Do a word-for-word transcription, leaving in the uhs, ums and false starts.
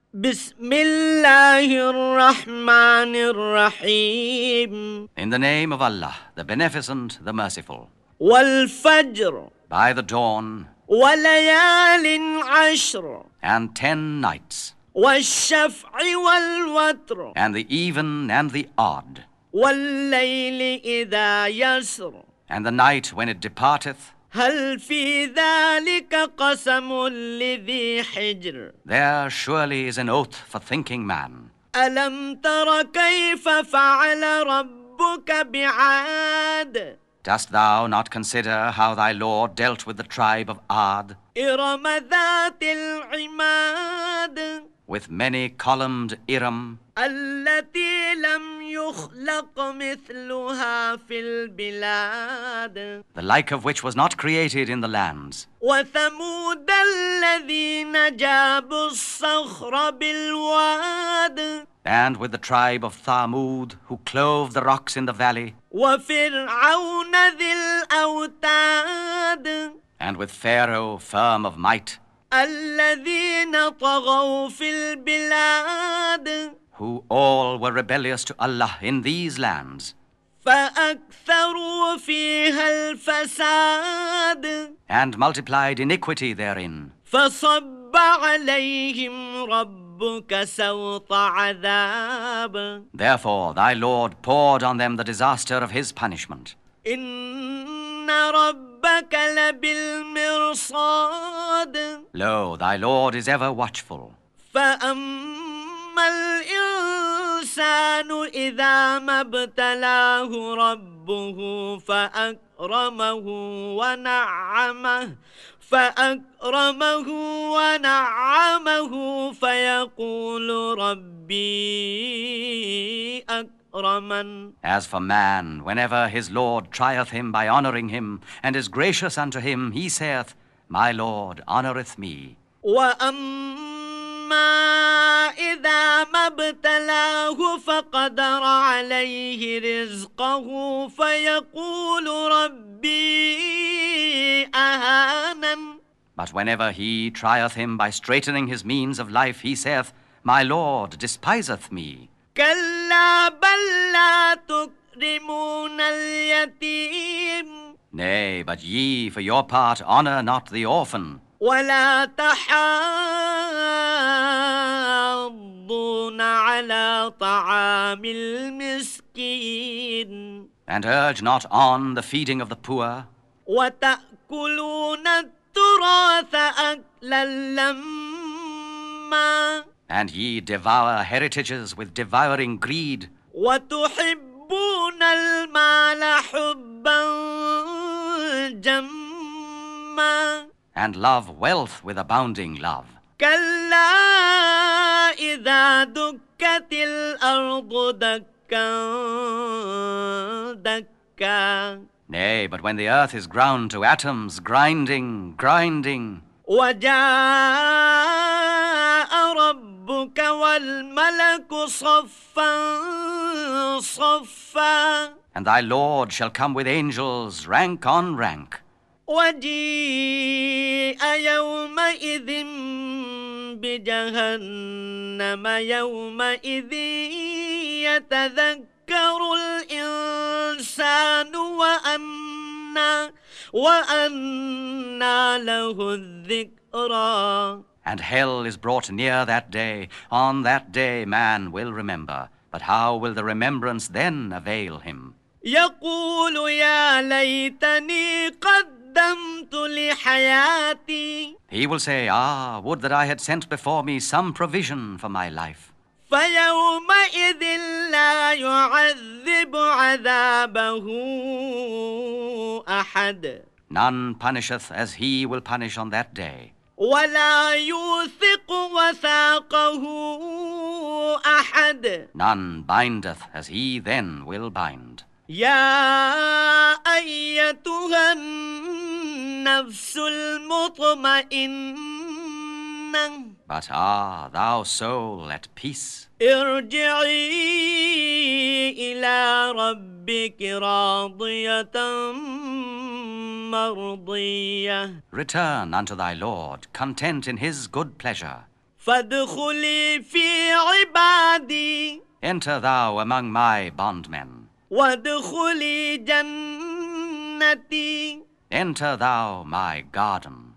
بسم الله الرحمن الرحيم. In the name of Allah, the Beneficent, the Merciful. والفجر By the dawn وليال عشر and ten nights, والشفع والوتر and the even and the odd, والليل إذا يسر and the night when it departeth, هل في ذلك قسم لذي حجر there surely is an oath for thinking man. ألم تر كيف فعل ربك بعاد Dost thou not consider how thy Lord dealt with the tribe of Ad, إرم ذات العماد with many columned Iram, التي لم يخلق مثلها في البلاد the like of which was not created in the lands, وثمود الذين جابوا الصخر بالواد and with the tribe of Thamud, who clove the rocks in the valley, وفرعون ذي الأوتاد and with Pharaoh, firm of might, الذين طغوا في البلاد who all were rebellious to Allah in these lands, فأكثروا فيها الفساد and multiplied iniquity therein. فصب عليهم ربك سوط عذاب Therefore thy Lord poured on them the disaster of his punishment. إن ربك لبالمرصاد Lo, thy Lord is ever watchful. فأما الإنسان إذا ما ابتلاه ربه فأكرمه ونعمه فأكرمه ونعمه فيقول ربي أكرمن. As for man, whenever his Lord trieth him by honoring him, and is gracious unto him, he saith, My Lord honoureth me. وأما إذا ما ابتلاه فقدر عليه رزقه فيقول ربي أهانن. But whenever he trieth him by straightening his means of life, he saith, My Lord despiseth me. كلا بل لا تكرمون اليتيم Nay, but ye, for your part, honour not the orphan, ولا تحاضون على طعام المسكين and urge not on the feeding of the poor, وتأكلون التراث أكلا لما and ye devour heritages with devouring greed, وتحبون المال حبا جما and love wealth with abounding love. كلا إذا دكت الأرض دكا دكا Nay, but when the earth is ground to atoms, grinding, grinding, وجاء ربك والملك صفا صفا and thy Lord shall come with angels, rank on rank, وجيء يومئذ بجهنم يومئذ يتذكر الإنسان وأنى وأنى له الذكرى. and hell is brought near that day. On that day man will remember, but how will the remembrance then avail him? يقول يا ليتني قدمت لحياتي He will say, Ah, would that I had sent before me some provision for my life. فيومئذ لا يعذب عذابه أحد None punisheth as he will punish on that day, ولا يوثق وثاقه أحد. none bindeth as he then will bind. يا أيتها النفس المطمئنة But ah, thou soul at peace, ارجعي إلى ربك راضية مرضية return unto thy Lord, content in his good pleasure. فادخلي في عبادي Enter thou among my bondmen. وادخلي جنتي Enter thou my garden.